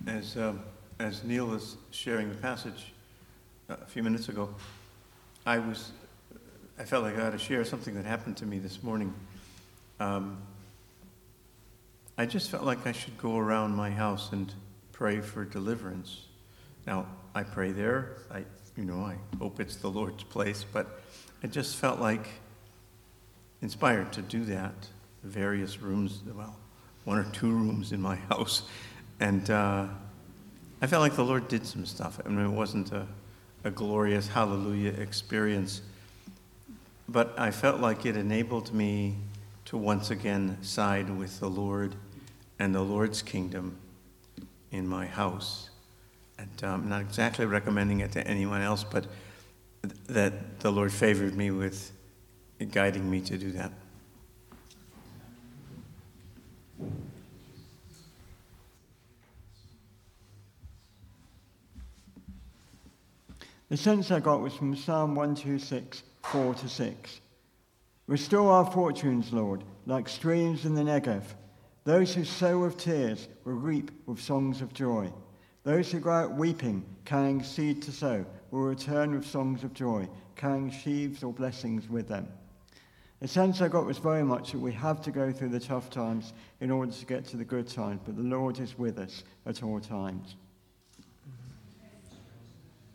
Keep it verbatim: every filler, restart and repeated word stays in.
As um, as Neil was sharing the passage uh, a few minutes ago, I was I felt like I ought to share something that happened to me this morning. Um, I just felt like I should go around my house and pray for deliverance. Now, I pray there. I, you know, I hope it's the Lord's place, but I just felt like inspired to do that. Various rooms, well, one or two rooms in my house, and uh, I felt like the Lord did some stuff. I mean, it wasn't a, a glorious hallelujah experience, but I felt like it enabled me to once again side with the Lord and the Lord's kingdom in my house. And I'm um, not exactly recommending it to anyone else, but th- that the Lord favored me with guiding me to do that. The sense I got was from Psalm one twenty-six, four to six. Restore our fortunes, Lord, like streams in the Negev. Those who sow with tears will reap with songs of joy. Those who go out weeping, carrying seed to sow, will return with songs of joy, carrying sheaves or blessings with them. The sense I got was very much that we have to go through the tough times in order to get to the good times, but the Lord is with us at all times.